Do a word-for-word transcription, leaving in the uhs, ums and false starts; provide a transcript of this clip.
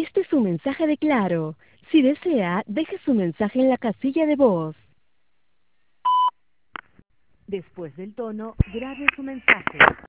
Este es un mensaje de Claro. Si desea, deje su mensaje en la casilla de voz. Después del tono, grabe su mensaje.